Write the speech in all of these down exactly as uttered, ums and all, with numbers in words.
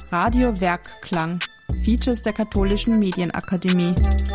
Radio Werkklang. Features der Katholischen Medienakademie.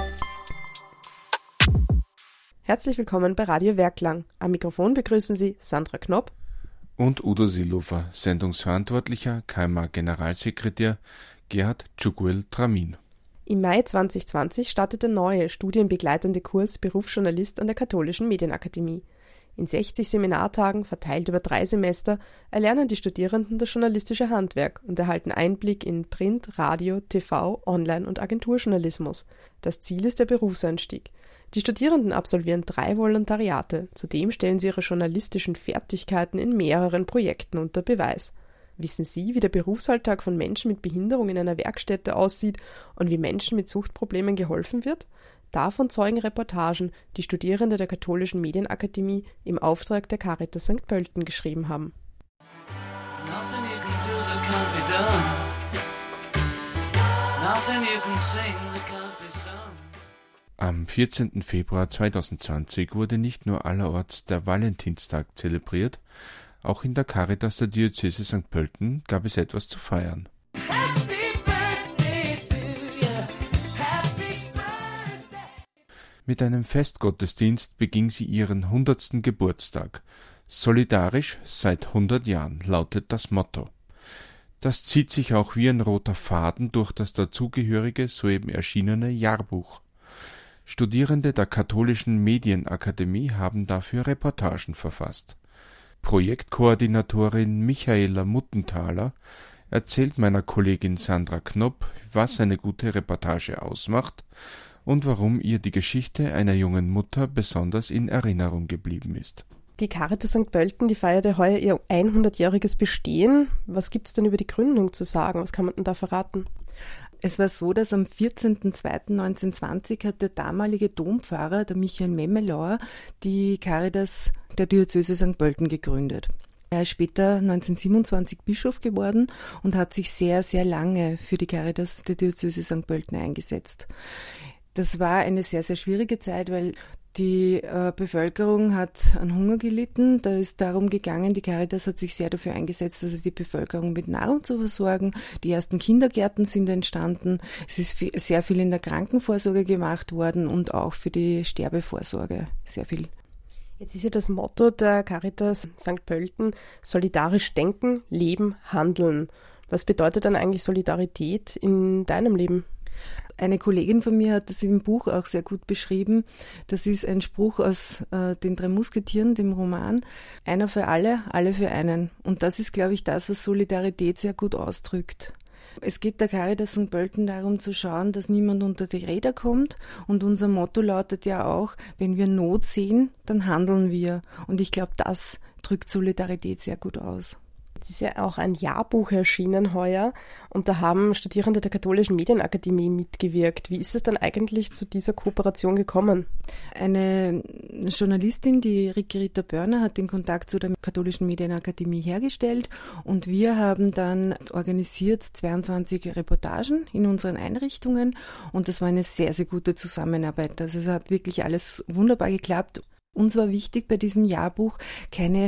Herzlich willkommen bei Radio Werkklang. Am Mikrofon begrüßen Sie Sandra Knopp und Udo Seelofer, Sendungsverantwortlicher, K M A-Generalsekretär Gerhard Tschuguel-Tramin. Im Mai zwanzig zwanzig startet der neue studienbegleitende Kurs Berufsjournalist an der Katholischen Medienakademie. In sechzig Seminartagen, verteilt über drei Semester, erlernen die Studierenden das journalistische Handwerk und erhalten Einblick in Print, Radio, T V, Online- und Agenturjournalismus. Das Ziel ist der Berufseinstieg. Die Studierenden absolvieren drei Volontariate. Zudem stellen sie ihre journalistischen Fertigkeiten in mehreren Projekten unter Beweis. Wissen Sie, wie der Berufsalltag von Menschen mit Behinderung in einer Werkstätte aussieht und wie Menschen mit Suchtproblemen geholfen wird? Davon zeugen Reportagen, die Studierende der Katholischen Medienakademie im Auftrag der Caritas Sankt Pölten geschrieben haben. Am vierzehnten Februar zweitausendzwanzig wurde nicht nur allerorts der Valentinstag zelebriert, auch in der Caritas der Diözese Sankt Pölten gab es etwas zu feiern. Mit einem Festgottesdienst beging sie ihren hundertsten Geburtstag. Solidarisch seit hundert Jahren lautet das Motto. Das zieht sich auch wie ein roter Faden durch das dazugehörige, soeben erschienene Jahrbuch. Studierende der Katholischen Medienakademie haben dafür Reportagen verfasst. Projektkoordinatorin Michaela Muttenthaler erzählt meiner Kollegin Sandra Knopp, was eine gute Reportage ausmacht und warum ihr die Geschichte einer jungen Mutter besonders in Erinnerung geblieben ist. Die Caritas Sankt Pölten, die feierte heuer ihr hundertjähriges Bestehen. Was gibt es denn über die Gründung zu sagen? Was kann man denn da verraten? Es war so, dass am vierzehnten zweiten neunzehnhundertzwanzig hat der damalige Dompfarrer, der Michael Memmelauer, die Caritas der Diözese Sankt Pölten gegründet. Er ist später neunzehnhundertsiebenundzwanzig Bischof geworden und hat sich sehr, sehr lange für die Caritas der Diözese Sankt Pölten eingesetzt. Das war eine sehr, sehr schwierige Zeit, weil die äh, Bevölkerung hat an Hunger gelitten. Da ist darum gegangen, die Caritas hat sich sehr dafür eingesetzt, also die Bevölkerung mit Nahrung zu versorgen. Die ersten Kindergärten sind entstanden. Es ist viel, sehr viel in der Krankenvorsorge gemacht worden und auch für die Sterbevorsorge sehr viel. Jetzt ist ja das Motto der Caritas Sankt Pölten: solidarisch denken, leben, handeln. Was bedeutet dann eigentlich Solidarität in deinem Leben? Eine Kollegin von mir hat das im Buch auch sehr gut beschrieben. Das ist ein Spruch aus äh, den drei Musketieren, dem Roman. Einer für alle, alle für einen. Und das ist, glaube ich, das, was Solidarität sehr gut ausdrückt. Es geht der Caritas Sankt Pölten darum zu schauen, dass niemand unter die Räder kommt. Und unser Motto lautet ja auch, wenn wir Not sehen, dann handeln wir. Und ich glaube, das drückt Solidarität sehr gut aus. Es ist ja auch ein Jahrbuch erschienen heuer und da haben Studierende der Katholischen Medienakademie mitgewirkt. Wie ist es dann eigentlich zu dieser Kooperation gekommen? Eine Journalistin, die Ricky-Rita Börner, hat den Kontakt zu der Katholischen Medienakademie hergestellt und wir haben dann organisiert zweiundzwanzig Reportagen in unseren Einrichtungen und das war eine sehr, sehr gute Zusammenarbeit. Also es hat wirklich alles wunderbar geklappt. Uns war wichtig bei diesem Jahrbuch keine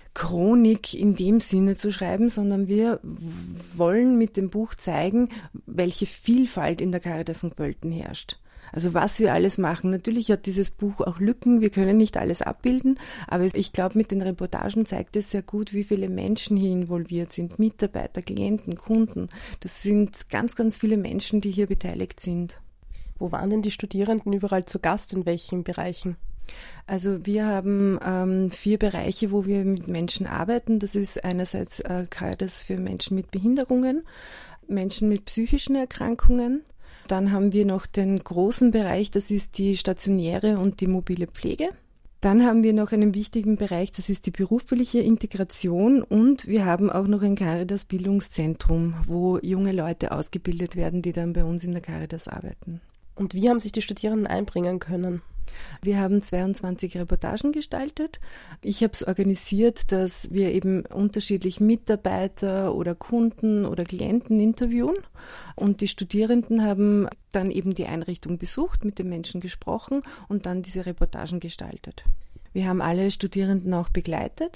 Chronik in dem Sinne zu schreiben, sondern wir wollen mit dem Buch zeigen, welche Vielfalt in der Caritas Sankt Pölten herrscht. Also was wir alles machen. Natürlich hat dieses Buch auch Lücken, wir können nicht alles abbilden, aber ich glaube, mit den Reportagen zeigt es sehr gut, wie viele Menschen hier involviert sind, Mitarbeiter, Klienten, Kunden. Das sind ganz, ganz viele Menschen, die hier beteiligt sind. Wo waren denn die Studierenden überall zu Gast, in welchen Bereichen? Also wir haben ähm, vier Bereiche, wo wir mit Menschen arbeiten. Das ist einerseits äh, Caritas für Menschen mit Behinderungen, Menschen mit psychischen Erkrankungen. Dann haben wir noch den großen Bereich, das ist die stationäre und die mobile Pflege. Dann haben wir noch einen wichtigen Bereich, das ist die berufliche Integration und wir haben auch noch ein Caritas-Bildungszentrum, wo junge Leute ausgebildet werden, die dann bei uns in der Caritas arbeiten. Und wie haben sich die Studierenden einbringen können? Wir haben zweiundzwanzig Reportagen gestaltet. Ich habe es organisiert, dass wir eben unterschiedlich Mitarbeiter oder Kunden oder Klienten interviewen und die Studierenden haben dann eben die Einrichtung besucht, mit den Menschen gesprochen und dann diese Reportagen gestaltet. Wir haben alle Studierenden auch begleitet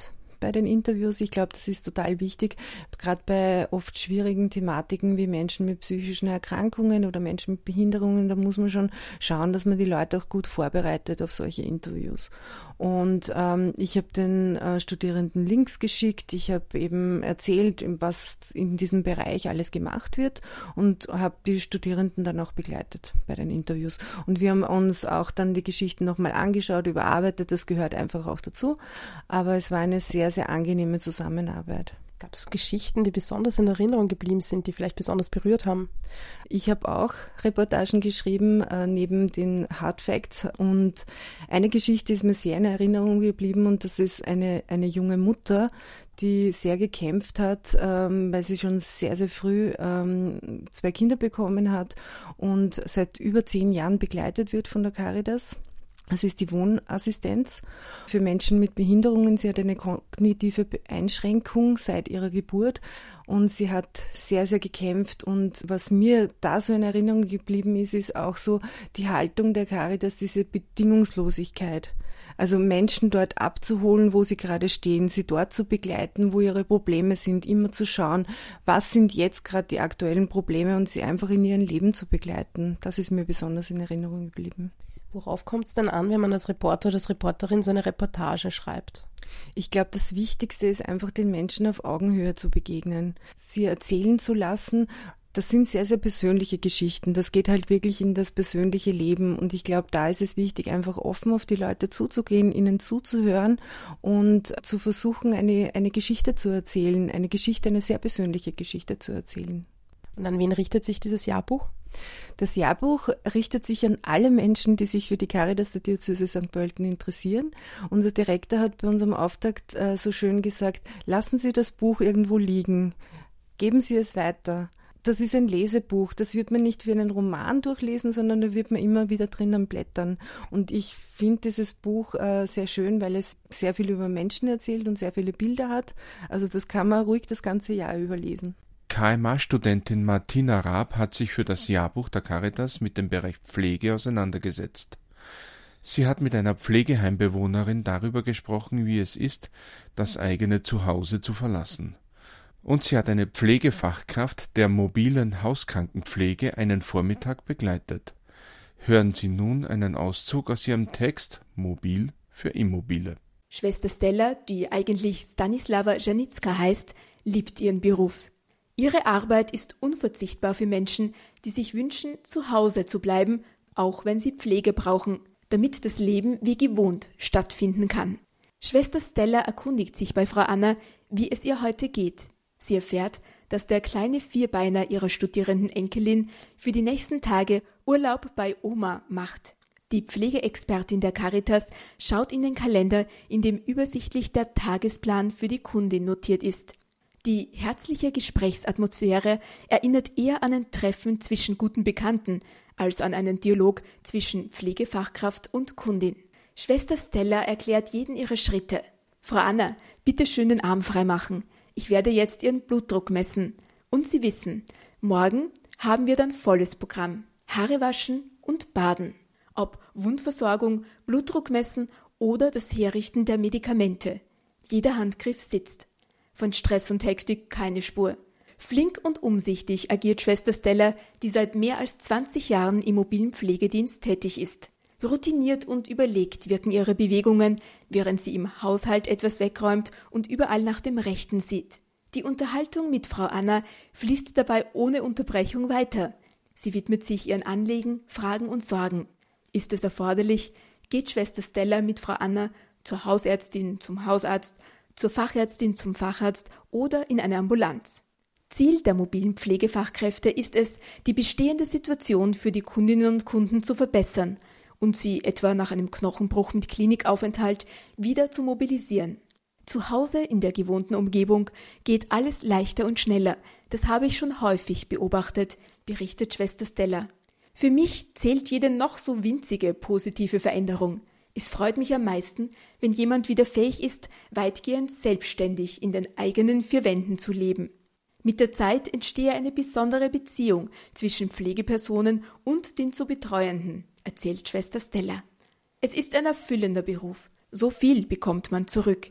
bei den Interviews. Ich glaube, das ist total wichtig, gerade bei oft schwierigen Thematiken wie Menschen mit psychischen Erkrankungen oder Menschen mit Behinderungen. Da muss man schon schauen, dass man die Leute auch gut vorbereitet auf solche Interviews. Und ähm, ich habe den äh, Studierenden Links geschickt. Ich habe eben erzählt, was in diesem Bereich alles gemacht wird und habe die Studierenden dann auch begleitet bei den Interviews. Und wir haben uns auch dann die Geschichten nochmal angeschaut, überarbeitet. Das gehört einfach auch dazu. Aber es war eine sehr, sehr angenehme Zusammenarbeit. Gab es Geschichten, die besonders in Erinnerung geblieben sind, die vielleicht besonders berührt haben? Ich habe auch Reportagen geschrieben, äh, neben den Hard Facts. Und eine Geschichte ist mir sehr in Erinnerung geblieben und das ist eine, eine junge Mutter, die sehr gekämpft hat, ähm, weil sie schon sehr, sehr früh ähm, zwei Kinder bekommen hat und seit über zehn Jahren begleitet wird von der Caritas. Das ist die Wohnassistenz für Menschen mit Behinderungen. Sie hat eine kognitive Einschränkung seit ihrer Geburt und sie hat sehr, sehr gekämpft. Und was mir da so in Erinnerung geblieben ist, ist auch so die Haltung der Caritas, diese Bedingungslosigkeit. Also Menschen dort abzuholen, wo sie gerade stehen, sie dort zu begleiten, wo ihre Probleme sind, immer zu schauen, was sind jetzt gerade die aktuellen Probleme und sie einfach in ihrem Leben zu begleiten. Das ist mir besonders in Erinnerung geblieben. Worauf kommt es denn an, wenn man als Reporter oder als Reporterin so eine Reportage schreibt? Ich glaube, das Wichtigste ist einfach, den Menschen auf Augenhöhe zu begegnen, sie erzählen zu lassen. Das sind sehr, sehr persönliche Geschichten. Das geht halt wirklich in das persönliche Leben. Und ich glaube, da ist es wichtig, einfach offen auf die Leute zuzugehen, ihnen zuzuhören und zu versuchen, eine, eine Geschichte zu erzählen, eine Geschichte, eine sehr persönliche Geschichte zu erzählen. Und an wen richtet sich dieses Jahrbuch? Das Jahrbuch richtet sich an alle Menschen, die sich für die Caritas der Diözese Sankt Pölten interessieren. Unser Direktor hat bei unserem Auftakt äh, so schön gesagt, lassen Sie das Buch irgendwo liegen, geben Sie es weiter. Das ist ein Lesebuch, das wird man nicht wie einen Roman durchlesen, sondern da wird man immer wieder drinnen blättern. Und ich finde dieses Buch äh, sehr schön, weil es sehr viel über Menschen erzählt und sehr viele Bilder hat. Also das kann man ruhig das ganze Jahr überlesen. K M A-Studentin Martina Raab hat sich für das Jahrbuch der Caritas mit dem Bereich Pflege auseinandergesetzt. Sie hat mit einer Pflegeheimbewohnerin darüber gesprochen, wie es ist, das eigene Zuhause zu verlassen. Und sie hat eine Pflegefachkraft der mobilen Hauskrankenpflege einen Vormittag begleitet. Hören Sie nun einen Auszug aus ihrem Text Mobil für Immobile. Schwester Stella, die eigentlich Stanislawa Janicka heißt, liebt ihren Beruf. Ihre Arbeit ist unverzichtbar für Menschen, die sich wünschen, zu Hause zu bleiben, auch wenn sie Pflege brauchen, damit das Leben wie gewohnt stattfinden kann. Schwester Stella erkundigt sich bei Frau Anna, wie es ihr heute geht. Sie erfährt, dass der kleine Vierbeiner ihrer studierenden Enkelin für die nächsten Tage Urlaub bei Oma macht. Die Pflegeexpertin der Caritas schaut in den Kalender, in dem übersichtlich der Tagesplan für die Kundin notiert ist. Die herzliche Gesprächsatmosphäre erinnert eher an ein Treffen zwischen guten Bekannten als an einen Dialog zwischen Pflegefachkraft und Kundin. Schwester Stella erklärt jeden ihrer Schritte. Frau Anna, bitte schön den Arm freimachen. Ich werde jetzt Ihren Blutdruck messen. Und Sie wissen, morgen haben wir dann volles Programm. Haare waschen und baden. Ob Wundversorgung, Blutdruck messen oder das Herrichten der Medikamente. Jeder Handgriff sitzt. Von Stress und Hektik keine Spur. Flink und umsichtig agiert Schwester Stella, die seit mehr als zwanzig Jahren im mobilen Pflegedienst tätig ist. Routiniert und überlegt wirken ihre Bewegungen, während sie im Haushalt etwas wegräumt und überall nach dem Rechten sieht. Die Unterhaltung mit Frau Anna fließt dabei ohne Unterbrechung weiter. Sie widmet sich ihren Anliegen, Fragen und Sorgen. Ist es erforderlich, geht Schwester Stella mit Frau Anna zur Hausärztin, zum Hausarzt, zur Fachärztin, zum Facharzt oder in eine Ambulanz. Ziel der mobilen Pflegefachkräfte ist es, die bestehende Situation für die Kundinnen und Kunden zu verbessern und sie etwa nach einem Knochenbruch mit Klinikaufenthalt wieder zu mobilisieren. Zu Hause in der gewohnten Umgebung geht alles leichter und schneller. Das habe ich schon häufig beobachtet, berichtet Schwester Stella. Für mich zählt jede noch so winzige positive Veränderung. Es freut mich am meisten, wenn jemand wieder fähig ist, weitgehend selbstständig in den eigenen vier Wänden zu leben. Mit der Zeit entstehe eine besondere Beziehung zwischen Pflegepersonen und den zu Betreuenden, erzählt Schwester Stella. Es ist ein erfüllender Beruf. So viel bekommt man zurück.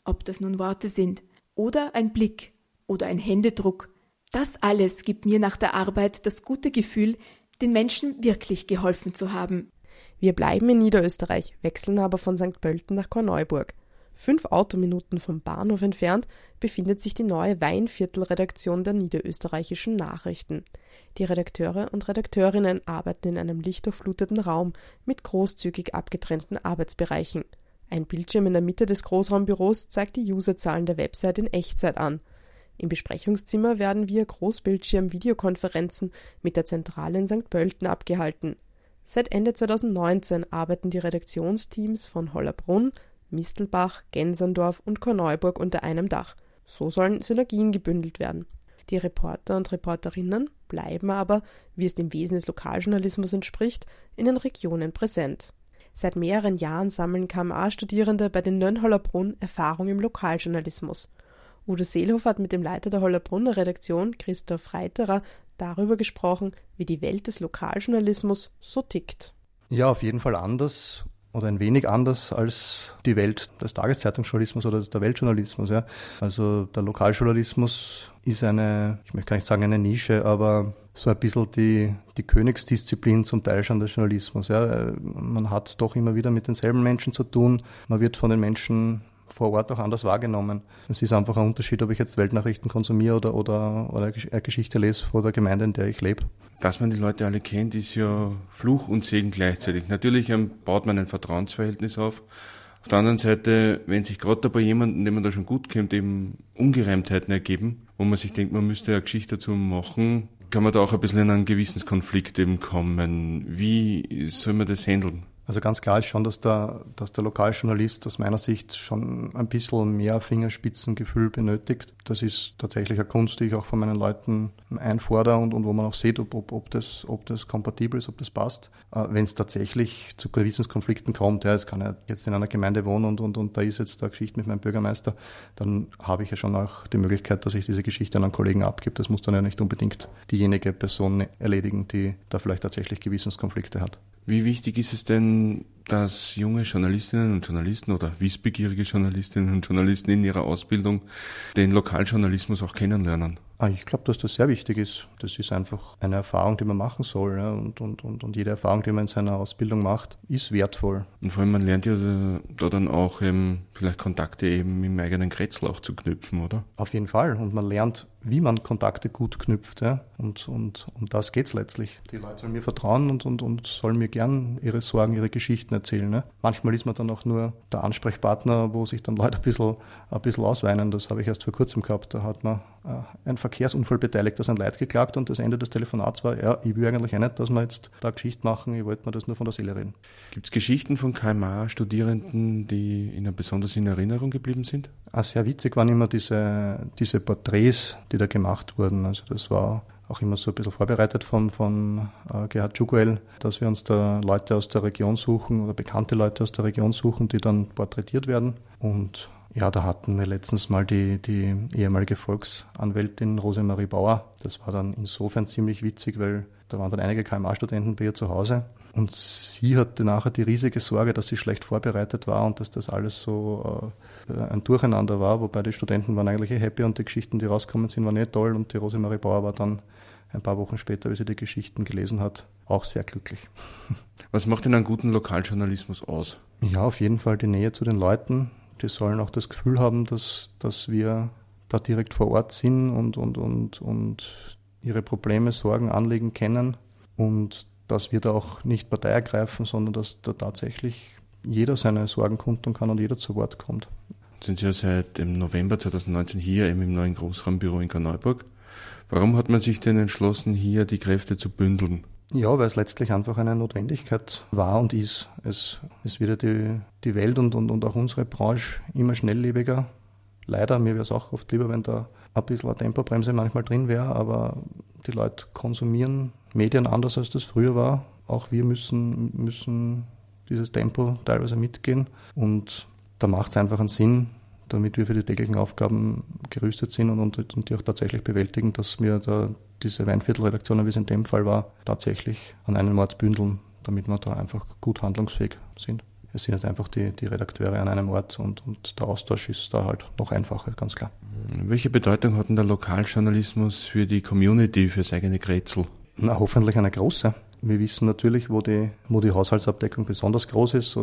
ob das nun Worte sind oder ein Blick oder ein Händedruck. Das alles gibt mir nach der Arbeit das gute Gefühl, den Menschen wirklich geholfen zu haben. Wir bleiben in Niederösterreich, wechseln aber von Sankt Pölten nach Korneuburg. Fünf Autominuten vom Bahnhof entfernt befindet sich die neue Weinviertel-Redaktion der Niederösterreichischen Nachrichten. Die Redakteure und Redakteurinnen arbeiten in einem lichtdurchfluteten Raum mit großzügig abgetrennten Arbeitsbereichen. Ein Bildschirm in der Mitte des Großraumbüros zeigt die Userzahlen der Website in Echtzeit an. Im Besprechungszimmer werden via Großbildschirm Videokonferenzen mit der Zentrale in Sankt Pölten abgehalten. Seit Ende zweitausendneunzehn arbeiten die Redaktionsteams von Hollabrunn, Mistelbach, Gensendorf und Korneuburg unter einem Dach. So sollen Synergien gebündelt werden. Die Reporter und Reporterinnen bleiben aber, wie es dem Wesen des Lokaljournalismus entspricht, in den Regionen präsent. Seit mehreren Jahren sammeln K M A-Studierende bei den Nönn Hollabrunn Erfahrung im Lokaljournalismus. Udo Seelhofer hat mit dem Leiter der Hollabrunner Redaktion, Christoph Reiterer, darüber gesprochen, wie die Welt des Lokaljournalismus so tickt. Ja, auf jeden Fall anders oder ein wenig anders als die Welt des Tageszeitungsjournalismus oder der Weltjournalismus. Ja. Also der Lokaljournalismus ist eine, ich möchte gar nicht sagen eine Nische, aber so ein bisschen die, die Königsdisziplin zum Teil schon des Journalismus. Ja. Man hat doch immer wieder mit denselben Menschen zu tun, man wird von den Menschen vor Ort auch anders wahrgenommen. Es ist einfach ein Unterschied, ob ich jetzt Weltnachrichten konsumiere oder, oder, oder eine Geschichte lese vor der Gemeinde, in der ich lebe. Dass man die Leute alle kennt, ist ja Fluch und Segen gleichzeitig. Natürlich baut man ein Vertrauensverhältnis auf. Auf der anderen Seite, wenn sich gerade bei jemandem, dem man da schon gut kennt, eben Ungereimtheiten ergeben, wo man sich denkt, man müsste eine Geschichte dazu machen, kann man da auch ein bisschen in einen Gewissenskonflikt eben kommen. Wie soll man das handeln? Also ganz klar ist schon, dass der, dass der Lokaljournalist aus meiner Sicht schon ein bisschen mehr Fingerspitzengefühl benötigt. Das ist tatsächlich eine Kunst, die ich auch von meinen Leuten einfordere und, und wo man auch sieht, ob, ob, ob, das, ob das kompatibel ist, ob das passt. Äh, wenn es tatsächlich zu Gewissenskonflikten kommt, ja, es kann ja jetzt in einer Gemeinde wohnen und, und, und da ist jetzt eine Geschichte mit meinem Bürgermeister, dann habe ich ja schon auch die Möglichkeit, dass ich diese Geschichte an einen Kollegen abgebe. Das muss dann ja nicht unbedingt diejenige Person erledigen, die da vielleicht tatsächlich Gewissenskonflikte hat. Wie wichtig ist es denn, dass junge Journalistinnen und Journalisten oder wissbegierige Journalistinnen und Journalisten in ihrer Ausbildung den Lokaljournalismus auch kennenlernen? Ah, ich glaube, dass das sehr wichtig ist. Das ist einfach eine Erfahrung, die man machen soll. Ja? Und, und, und, und jede Erfahrung, die man in seiner Ausbildung macht, ist wertvoll. Und vor allem, man lernt ja da, da dann auch eben vielleicht Kontakte eben im eigenen Kretzel auch zu knüpfen, oder? Auf jeden Fall. Und man lernt, wie man Kontakte gut knüpft. Ja? Und, und um das geht's letztlich. Die Leute sollen mir vertrauen und, und, und sollen mir gern ihre Sorgen, ihre Geschichten erzählen. Ne? Manchmal ist man dann auch nur der Ansprechpartner, wo sich dann Leute ein bisschen, ein bisschen ausweinen. Das habe ich erst vor kurzem gehabt. Da hat man äh, ein Verkehrsunfall beteiligt, das an Leid geklagt und das Ende des Telefonats war, ja, ich will eigentlich auch nicht, dass wir jetzt da Geschichte machen, ich wollte mir das nur von der Seele reden. Gibt es Geschichten von K M A-Studierenden, die Ihnen besonders in Erinnerung geblieben sind? Ah, sehr witzig waren immer diese, diese Porträts, die da gemacht wurden. Also das war auch immer so ein bisschen vorbereitet von, von äh, Gerhard Tschuguel, dass wir uns da Leute aus der Region suchen oder bekannte Leute aus der Region suchen, die dann porträtiert werden. Und ja, da hatten wir letztens mal die, die ehemalige Volksanwältin Rosemarie Bauer. Das war dann insofern ziemlich witzig, weil da waren dann einige K M A-Studenten bei ihr zu Hause. Und sie hatte nachher die riesige Sorge, dass sie schlecht vorbereitet war und dass das alles so äh, ein Durcheinander war. Wobei die Studenten waren eigentlich eh happy und die Geschichten, die rausgekommen sind, waren eh toll. Und die Rosemarie Bauer war dann ein paar Wochen später, wie sie die Geschichten gelesen hat, auch sehr glücklich. Was macht denn einen guten Lokaljournalismus aus? Ja, auf jeden Fall die Nähe zu den Leuten. Die sollen auch das Gefühl haben, dass, dass wir da direkt vor Ort sind und, und, und, und ihre Probleme, Sorgen, Anliegen kennen und dass wir da auch nicht Partei ergreifen, sondern dass da tatsächlich jeder seine Sorgen kundtun kann und jeder zu Wort kommt. Sind Sie ja seit dem November zweitausendneunzehn hier eben im neuen Großraumbüro in Korneuburg. Warum hat man sich denn entschlossen, hier die Kräfte zu bündeln? Ja, weil es letztlich einfach eine Notwendigkeit war und ist. Es, es wird ja die, die Welt und, und, und auch unsere Branche immer schnelllebiger. Leider, mir wäre es auch oft lieber, wenn da ein bisschen eine Tempobremse manchmal drin wäre, aber die Leute konsumieren Medien anders, als das früher war. Auch wir müssen, müssen dieses Tempo teilweise mitgehen und da macht es einfach einen Sinn, damit wir für die täglichen Aufgaben gerüstet sind und, und, und die auch tatsächlich bewältigen, dass wir da diese Weinviertelredaktionen, wie es in dem Fall war, tatsächlich an einen Ort bündeln, damit wir da einfach gut handlungsfähig sind. es sind jetzt einfach die, die Redakteure an einem Ort und, und der Austausch ist da halt noch einfacher, ganz klar. Welche Bedeutung hat denn der Lokaljournalismus für die Community, fürs eigene Grätzl? Na, hoffentlich eine große. Wir wissen natürlich, wo die, wo die Haushaltsabdeckung besonders groß ist.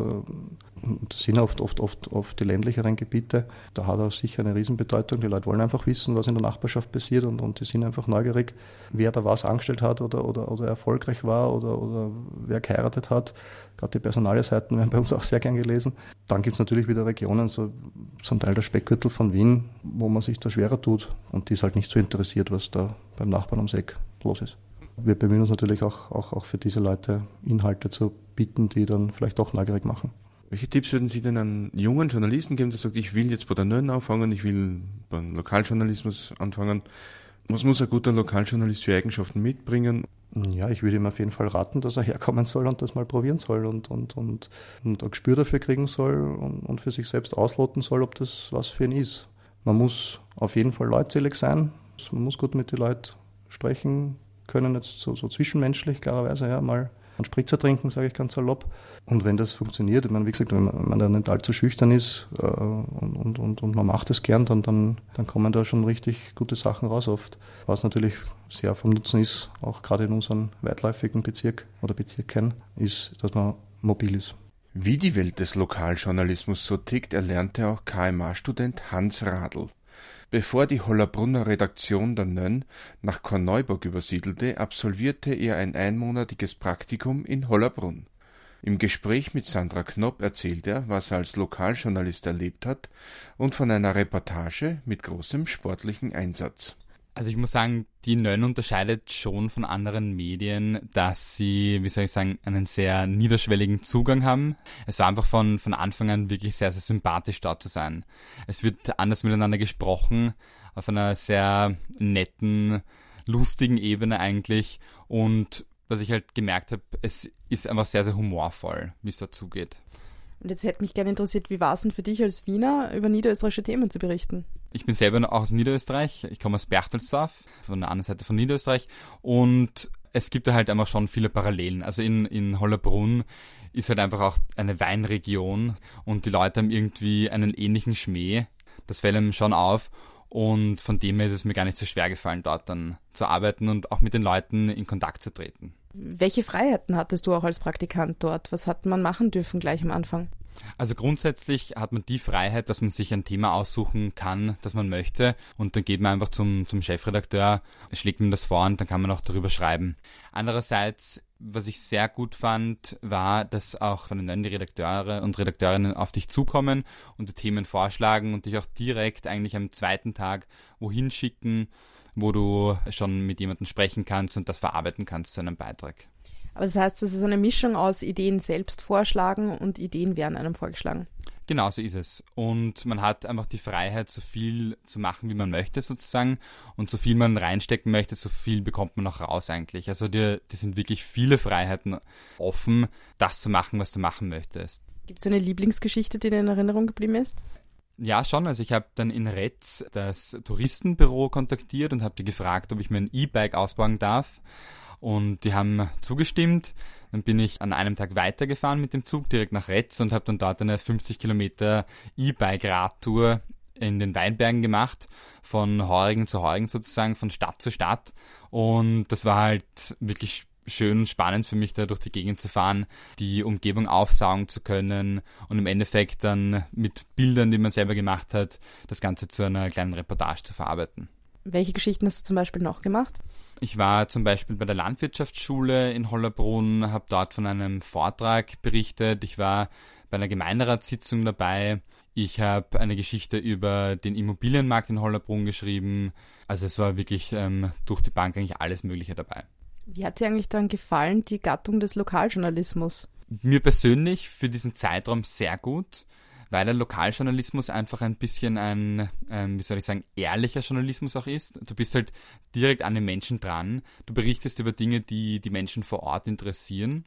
Das sind oft, oft, oft, oft die ländlicheren Gebiete. Da hat er sicher eine Riesenbedeutung. Die Leute wollen einfach wissen, was in der Nachbarschaft passiert und, und die sind einfach neugierig, wer da was angestellt hat oder, oder, oder erfolgreich war oder, oder wer geheiratet hat. Gerade die Personalseiten werden bei uns auch sehr gern gelesen. Dann gibt es natürlich wieder Regionen, so zum Teil der Speckgürtel von Wien, wo man sich da schwerer tut und die ist halt nicht so interessiert, was da beim Nachbarn ums Eck los ist. Wir bemühen uns natürlich auch, auch, auch für diese Leute Inhalte zu bieten, die dann vielleicht auch neugierig machen. Welche Tipps würden Sie denn an jungen Journalisten geben, der sagt, ich will jetzt bei der Nön anfangen, ich will beim Lokaljournalismus anfangen? Was muss ein guter Lokaljournalist für Eigenschaften mitbringen? Ja, ich würde ihm auf jeden Fall raten, dass er herkommen soll und das mal probieren soll und, und, und, und ein Gespür dafür kriegen soll und, und für sich selbst ausloten soll, ob das was für ihn ist. Man muss auf jeden Fall leutselig sein, man muss gut mit den Leuten sprechen können, jetzt so, so zwischenmenschlich, klarerweise, ja, mal einen Spritzer trinken, sage ich ganz salopp. Und wenn das funktioniert, ich meine, wie gesagt, wenn man, wenn man da nicht allzu schüchtern ist äh, und, und, und, und man macht es gern, dann, dann, dann kommen da schon richtig gute Sachen raus oft. Was natürlich sehr vom Nutzen ist, auch gerade in unserem weitläufigen Bezirk oder Bezirken, ist, dass man mobil ist. Wie die Welt des Lokaljournalismus so tickt, erlernte auch K M A-Student Hans Radl. Bevor die Hollabrunner Redaktion der Nön nach Korneuburg übersiedelte, absolvierte er ein einmonatiges Praktikum in Hollabrunn. Im Gespräch mit Sandra Knopp erzählt er, was er als Lokaljournalist erlebt hat und von einer Reportage mit großem sportlichen Einsatz. Also ich muss sagen, die Nön unterscheidet schon von anderen Medien, dass sie, wie soll ich sagen, einen sehr niederschwelligen Zugang haben. Es war einfach von, von Anfang an wirklich sehr, sehr sympathisch dort zu sein. Es wird anders miteinander gesprochen, auf einer sehr netten, lustigen Ebene eigentlich. Und was ich halt gemerkt habe, es ist einfach sehr, sehr humorvoll, wie es dazu geht. Und jetzt hätte mich gerne interessiert, wie war es denn für dich als Wiener, über niederösterreichische Themen zu berichten? Ich bin selber auch aus Niederösterreich. Ich komme aus Berchtesgaden, von der anderen Seite von Niederösterreich. Und es gibt da halt einfach schon viele Parallelen. Also in, in Hollabrunn ist halt einfach auch eine Weinregion und die Leute haben irgendwie einen ähnlichen Schmäh. Das fällt einem schon auf. Und von dem her ist es mir gar nicht so schwer gefallen, dort dann zu arbeiten und auch mit den Leuten in Kontakt zu treten. Welche Freiheiten hattest du auch als Praktikant dort? Was hat man machen dürfen gleich am Anfang? Also grundsätzlich hat man die Freiheit, dass man sich ein Thema aussuchen kann, das man möchte, und dann geht man einfach zum, zum Chefredakteur, schlägt ihm das vor und dann kann man auch darüber schreiben. Andererseits, was ich sehr gut fand, war, dass auch von den neuen Redakteure und Redakteurinnen auf dich zukommen und die Themen vorschlagen und dich auch direkt eigentlich am zweiten Tag wohin schicken, wo du schon mit jemandem sprechen kannst und das verarbeiten kannst zu einem Beitrag. Aber das heißt, es ist so eine Mischung aus Ideen selbst vorschlagen und Ideen werden einem vorgeschlagen. Genau, so ist es. Und man hat einfach die Freiheit, so viel zu machen, wie man möchte sozusagen. Und so viel man reinstecken möchte, so viel bekommt man auch raus eigentlich. Also dir, dir sind wirklich viele Freiheiten offen, das zu machen, was du machen möchtest. Gibt es eine Lieblingsgeschichte, die dir in Erinnerung geblieben ist? Ja, schon. Also ich habe dann in Retz das Touristenbüro kontaktiert und habe die gefragt, ob ich mir ein E-Bike ausbauen darf. Und die haben zugestimmt. Dann bin ich an einem Tag weitergefahren mit dem Zug direkt nach Retz und habe dann dort eine fünfzig Kilometer E-Bike-Radtour in den Weinbergen gemacht, von Heurigen zu Heurigen sozusagen, von Stadt zu Stadt. Und das war halt wirklich schön und spannend für mich, da durch die Gegend zu fahren, die Umgebung aufsaugen zu können und im Endeffekt dann mit Bildern, die man selber gemacht hat, das Ganze zu einer kleinen Reportage zu verarbeiten. Welche Geschichten hast du zum Beispiel noch gemacht? Ich war zum Beispiel bei der Landwirtschaftsschule in Hollabrunn, habe dort von einem Vortrag berichtet. Ich war bei einer Gemeinderatssitzung dabei. Ich habe eine Geschichte über den Immobilienmarkt in Hollabrunn geschrieben. Also es war wirklich ähm, durch die Bank eigentlich alles Mögliche dabei. Wie hat dir eigentlich dann gefallen, die Gattung des Lokaljournalismus? Mir persönlich für diesen Zeitraum sehr gut, weil der Lokaljournalismus einfach ein bisschen ein, ähm, wie soll ich sagen, ehrlicher Journalismus auch ist. Du bist halt direkt an den Menschen dran. Du berichtest über Dinge, die die Menschen vor Ort interessieren.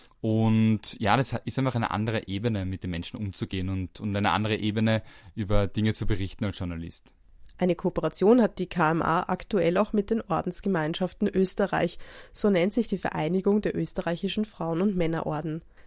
Und ja, das ist einfach eine andere Ebene, mit den Menschen umzugehen und, und eine andere Ebene, über Dinge zu berichten als Journalist. Eine Kooperation hat die K M A aktuell auch mit den Ordensgemeinschaften Österreich. So nennt sich die Vereinigung der österreichischen Frauen- und Männerorden.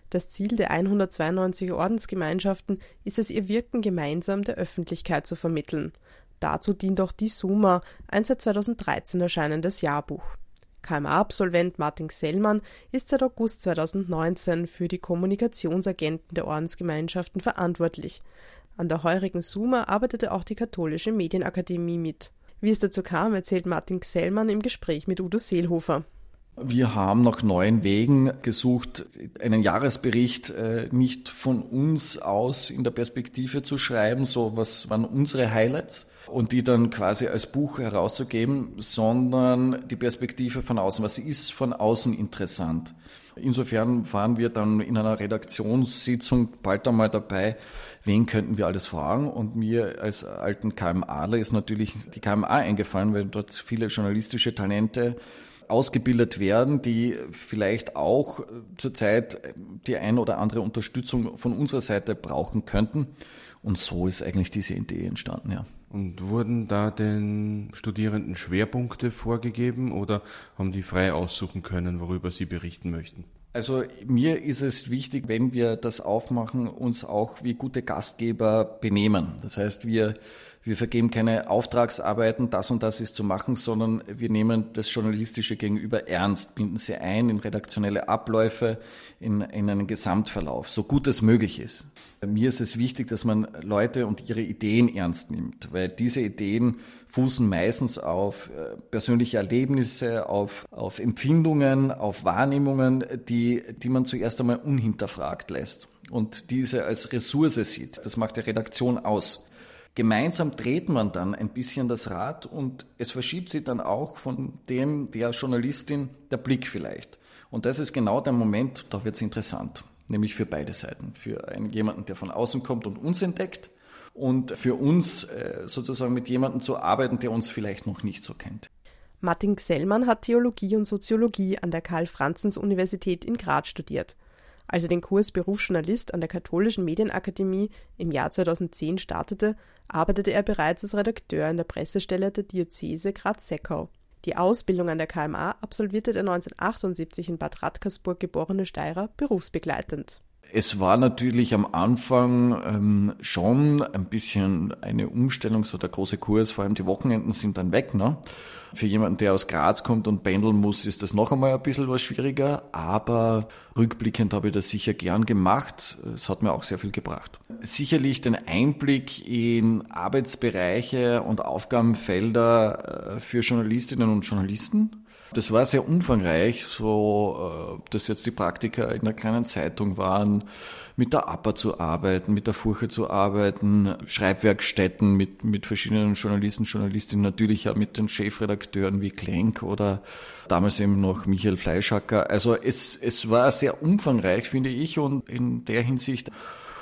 Das Ziel der hundertzweiundneunzig Ordensgemeinschaften ist es, ihr Wirken gemeinsam der Öffentlichkeit zu vermitteln. Dazu dient auch die Summa, ein seit zweitausenddreizehn erscheinendes Jahrbuch. K M A-Absolvent Martin Gsellmann ist seit August zweitausendneunzehn für die Kommunikationsagenten der Ordensgemeinschaften verantwortlich. An der heurigen Summa arbeitete auch die Katholische Medienakademie mit. Wie es dazu kam, erzählt Martin Gsellmann im Gespräch mit Udo Seelhofer. Wir haben nach neuen Wegen gesucht, einen Jahresbericht äh, nicht von uns aus in der Perspektive zu schreiben, so was waren unsere Highlights, und die dann quasi als Buch herauszugeben, sondern die Perspektive von außen. Was ist von außen interessant? Insofern waren wir dann in einer Redaktionssitzung bald einmal dabei, wen könnten wir alles fragen? Und mir als alten KMAler ist natürlich die K M A eingefallen, weil dort viele journalistische Talente ausgebildet werden, die vielleicht auch zurzeit die ein oder andere Unterstützung von unserer Seite brauchen könnten. Und so ist eigentlich diese Idee entstanden, ja. Und wurden da den Studierenden Schwerpunkte vorgegeben oder haben die frei aussuchen können, worüber sie berichten möchten? Also mir ist es wichtig, wenn wir das aufmachen, uns auch wie gute Gastgeber benehmen. Das heißt, wir Wir vergeben keine Auftragsarbeiten, das und das ist zu machen, sondern wir nehmen das Journalistische Gegenüber ernst, binden sie ein in redaktionelle Abläufe, in, in einen Gesamtverlauf, so gut es möglich ist. Mir ist es wichtig, dass man Leute und ihre Ideen ernst nimmt, weil diese Ideen fußen meistens auf persönliche Erlebnisse, auf, auf Empfindungen, auf Wahrnehmungen, die, die man zuerst einmal unhinterfragt lässt und diese als Ressource sieht. Das macht die Redaktion aus. Gemeinsam dreht man dann ein bisschen das Rad und es verschiebt sich dann auch von dem der Journalistin der Blick vielleicht. Und das ist genau der Moment, da wird es interessant, nämlich für beide Seiten. Für einen, jemanden, der von außen kommt und uns entdeckt, und für uns äh, sozusagen mit jemandem zu arbeiten, der uns vielleicht noch nicht so kennt. Martin Gsellmann hat Theologie und Soziologie an der Karl-Franzens-Universität in Graz studiert. Als er den Kurs Berufsjournalist an der Katholischen Medienakademie im Jahr zweitausendzehn startete, arbeitete er bereits als Redakteur in der Pressestelle der Diözese Graz-Seckau. Die Ausbildung an der K M A absolvierte der neunzehnhundertachtundsiebzig in Bad Radkersburg geborene Steirer berufsbegleitend. Es war natürlich am Anfang ähm, schon ein bisschen eine Umstellung, so der große Kurs, vor allem die Wochenenden sind dann weg, ne? Für jemanden, der aus Graz kommt und pendeln muss, ist das noch einmal ein bisschen was schwieriger, aber rückblickend habe ich das sicher gern gemacht. Es hat mir auch sehr viel gebracht. Sicherlich den Einblick in Arbeitsbereiche und Aufgabenfelder für Journalistinnen und Journalisten. Das war sehr umfangreich, so ob das jetzt die Praktika in einer kleinen Zeitung waren, mit der A P A zu arbeiten, mit der Furche zu arbeiten, Schreibwerkstätten mit mit verschiedenen Journalisten, Journalistinnen, natürlich auch mit den Chefredakteuren wie Klenk oder damals eben noch Michael Fleischacker. Also es es war sehr umfangreich, finde ich, und in der Hinsicht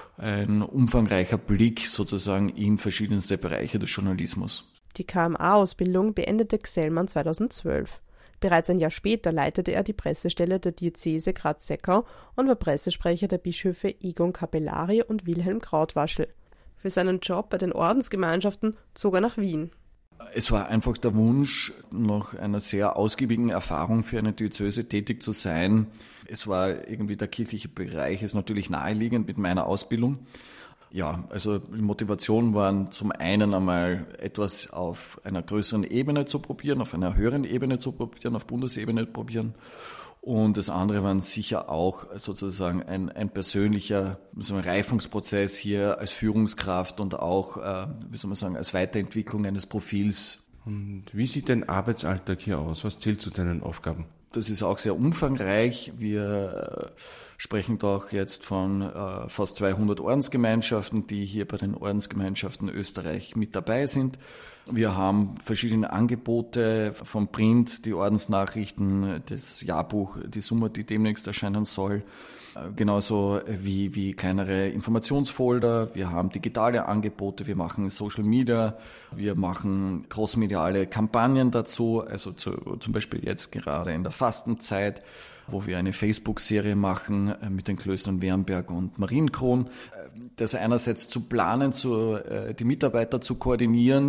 ein umfangreicher Blick sozusagen in verschiedenste Bereiche des Journalismus. Die K M A-Ausbildung beendete Gsellmann zweitausendzwölf. Bereits ein Jahr später leitete er die Pressestelle der Diözese Graz-Seckau und war Pressesprecher der Bischöfe Egon Capellari und Wilhelm Krautwaschel. Für seinen Job bei den Ordensgemeinschaften zog er nach Wien. Es war einfach der Wunsch, nach einer sehr ausgiebigen Erfahrung für eine Diözese tätig zu sein. Es war irgendwie der kirchliche Bereich, ist natürlich naheliegend mit meiner Ausbildung. Ja, also die Motivation waren zum einen einmal etwas auf einer größeren Ebene zu probieren, auf einer höheren Ebene zu probieren, auf Bundesebene probieren. Und das andere waren sicher auch sozusagen ein, ein persönlicher so ein Reifungsprozess hier als Führungskraft und auch, äh, wie soll man sagen, als Weiterentwicklung eines Profils. Und wie sieht dein Arbeitsalltag hier aus? Was zählt zu deinen Aufgaben? Das ist auch sehr umfangreich. Wir äh, sprechen doch jetzt von äh, fast zweihundert Ordensgemeinschaften, die hier bei den Ordensgemeinschaften Österreich mit dabei sind. Wir haben verschiedene Angebote vom Print, die Ordensnachrichten, das Jahrbuch, die Summa, die demnächst erscheinen soll, äh, genauso wie, wie kleinere Informationsfolder. Wir haben digitale Angebote, wir machen Social Media, wir machen crossmediale Kampagnen dazu, also zu, zum Beispiel jetzt gerade in der Fastenzeit, wo wir eine Facebook-Serie machen mit den Klöstern Wernberg und Marienkron. Das einerseits zu planen, zu, die Mitarbeiter zu koordinieren,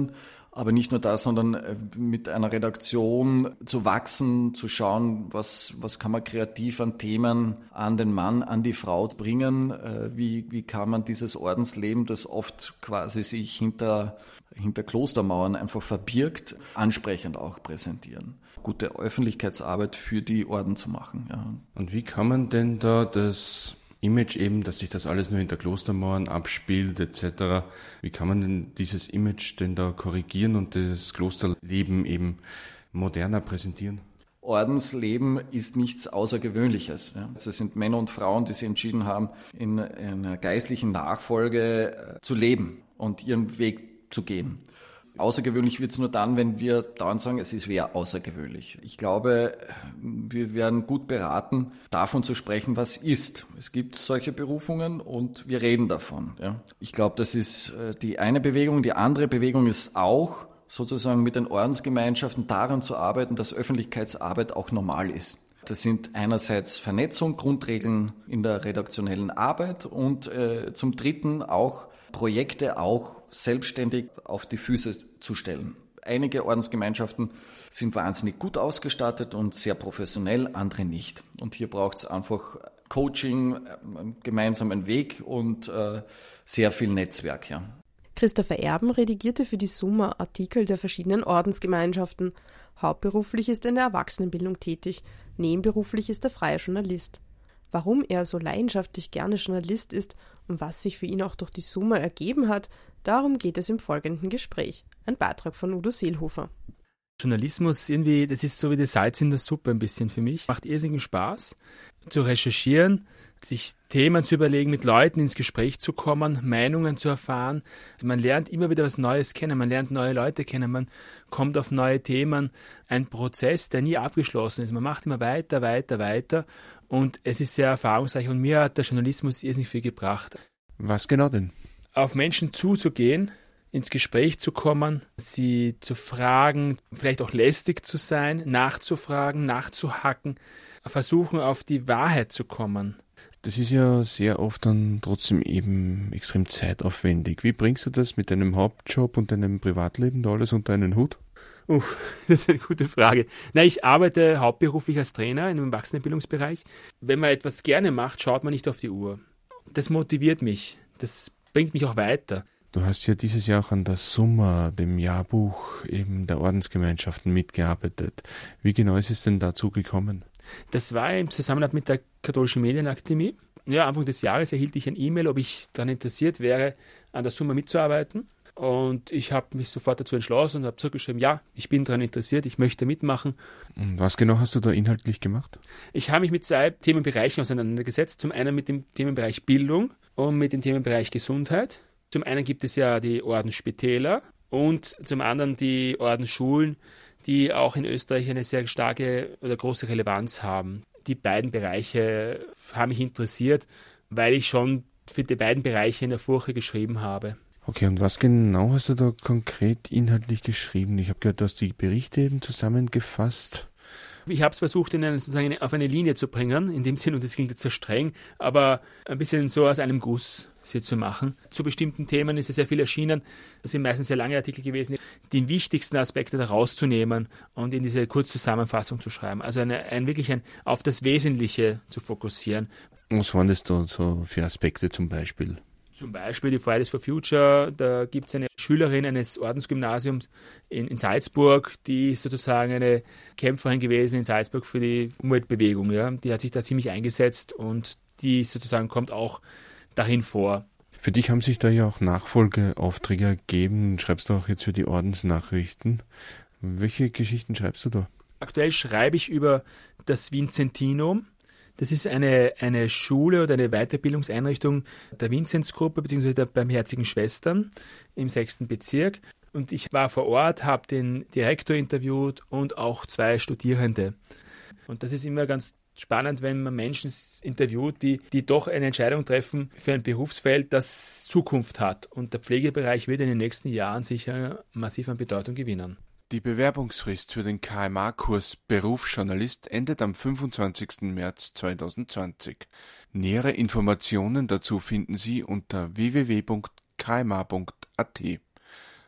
Aber nicht nur das, sondern mit einer Redaktion zu wachsen, zu schauen, was, was kann man kreativ an Themen an den Mann, an die Frau bringen, wie, wie kann man dieses Ordensleben, das oft quasi sich hinter, hinter Klostermauern einfach verbirgt, ansprechend auch präsentieren. Gute Öffentlichkeitsarbeit für die Orden zu machen. Ja. Und wie kann man denn da das Image eben, dass sich das alles nur hinter Klostermauern abspielt et cetera. Wie kann man denn dieses Image denn da korrigieren und das Klosterleben eben moderner präsentieren? Ordensleben ist nichts Außergewöhnliches. Es sind Männer und Frauen, die sich entschieden haben, in einer geistlichen Nachfolge zu leben und ihren Weg zu gehen. Außergewöhnlich wird es nur dann, wenn wir dauernd sagen, es ist wer außergewöhnlich. Ich glaube, wir werden gut beraten, davon zu sprechen, was ist. Es gibt solche Berufungen und wir reden davon. Ja. Ich glaube, das ist die eine Bewegung. Die andere Bewegung ist auch, sozusagen mit den Ordensgemeinschaften daran zu arbeiten, dass Öffentlichkeitsarbeit auch normal ist. Das sind einerseits Vernetzung, Grundregeln in der redaktionellen Arbeit und äh, zum Dritten auch Projekte auch selbstständig auf die Füße zu stellen. Einige Ordensgemeinschaften sind wahnsinnig gut ausgestattet und sehr professionell, andere nicht. Und hier braucht es einfach Coaching, einen gemeinsamen Weg und äh, sehr viel Netzwerk. Ja. Christopher Erben redigierte für die Summa Artikel der verschiedenen Ordensgemeinschaften. Hauptberuflich ist er in der Erwachsenenbildung tätig, nebenberuflich ist er freier Journalist. Warum er so leidenschaftlich gerne Journalist ist und was sich für ihn auch durch die Summa ergeben hat, darum geht es im folgenden Gespräch. Ein Beitrag von Udo Seelhofer. Journalismus irgendwie, das ist so wie das Salz in der Suppe ein bisschen für mich. Macht irrsinnigen Spaß zu recherchieren, sich Themen zu überlegen, mit Leuten ins Gespräch zu kommen, Meinungen zu erfahren. Man lernt immer wieder was Neues kennen, man lernt neue Leute kennen, man kommt auf neue Themen. Ein Prozess, der nie abgeschlossen ist. Man macht immer weiter, weiter, weiter und es ist sehr erfahrungsreich und mir hat der Journalismus irrsinnig viel gebracht. Was genau denn? Auf Menschen zuzugehen, ins Gespräch zu kommen, sie zu fragen, vielleicht auch lästig zu sein, nachzufragen, nachzuhacken, versuchen auf die Wahrheit zu kommen. Das ist ja sehr oft dann trotzdem eben extrem zeitaufwendig. Wie bringst du das mit deinem Hauptjob und deinem Privatleben da alles unter einen Hut? Uh, das ist eine gute Frage. Na, ich arbeite hauptberuflich als Trainer in einem Erwachsenenbildungsbereich. Wenn man etwas gerne macht, schaut man nicht auf die Uhr. Das motiviert mich. Das bringt mich auch weiter. Du hast ja dieses Jahr auch an der Summa, dem Jahrbuch eben der Ordensgemeinschaften, mitgearbeitet. Wie genau ist es denn dazu gekommen? Das war im Zusammenhang mit der Katholischen Medienakademie. Ja, Anfang des Jahres erhielt ich ein E-Mail, ob ich daran interessiert wäre, an der Summa mitzuarbeiten. Und ich habe mich sofort dazu entschlossen und habe zurückgeschrieben, ja, ich bin daran interessiert, ich möchte mitmachen. Und was genau hast du da inhaltlich gemacht? Ich habe mich mit zwei Themenbereichen auseinandergesetzt. Zum einen mit dem Themenbereich Bildung und mit dem Themenbereich Gesundheit. Zum einen gibt es ja die Ordensspitäler und zum anderen die Ordensschulen, die auch in Österreich eine sehr starke oder große Relevanz haben. Die beiden Bereiche haben mich interessiert, weil ich schon für die beiden Bereiche in der Furche geschrieben habe. Okay, und was genau hast du da konkret inhaltlich geschrieben? Ich habe gehört, du hast die Berichte eben zusammengefasst. Ich habe es versucht, in eine, sozusagen auf eine Linie zu bringen, in dem Sinn, und das klingt jetzt sehr streng, aber ein bisschen so aus einem Guss sie zu machen. Zu bestimmten Themen ist es sehr viel erschienen. Das sind meistens sehr lange Artikel gewesen, die wichtigsten Aspekte da rauszunehmen und in diese Kurzzusammenfassung zu schreiben. Also eine, ein, wirklich ein, auf das Wesentliche zu fokussieren. Was waren das da so für Aspekte zum Beispiel? Zum Beispiel die Fridays for Future, da gibt es eine Schülerin eines Ordensgymnasiums in, in Salzburg, die ist sozusagen eine Kämpferin gewesen in Salzburg für die Umweltbewegung. Ja. Die hat sich da ziemlich eingesetzt und die sozusagen kommt auch darin vor. Für dich haben sich da ja auch Nachfolgeaufträge ergeben. Schreibst du auch jetzt für die Ordensnachrichten. Welche Geschichten schreibst du da? Aktuell schreibe ich über das Vinzentinum. Das ist eine, eine Schule oder eine Weiterbildungseinrichtung der Vinzenzgruppe bzw. der Barmherzigen Schwestern im sechsten Bezirk. Und ich war vor Ort, habe den Direktor interviewt und auch zwei Studierende. Und das ist immer ganz spannend, wenn man Menschen interviewt, die, die doch eine Entscheidung treffen für ein Berufsfeld, das Zukunft hat. Und der Pflegebereich wird in den nächsten Jahren sicher massiv an Bedeutung gewinnen. Die Bewerbungsfrist für den K M A-Kurs Berufsjournalist endet am fünfundzwanzigsten März zweitausendzwanzig. Nähere Informationen dazu finden Sie unter w w w punkt k m a punkt a t.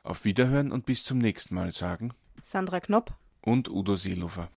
Auf Wiederhören und bis zum nächsten Mal sagen Sandra Knopp und Udo Seelofer.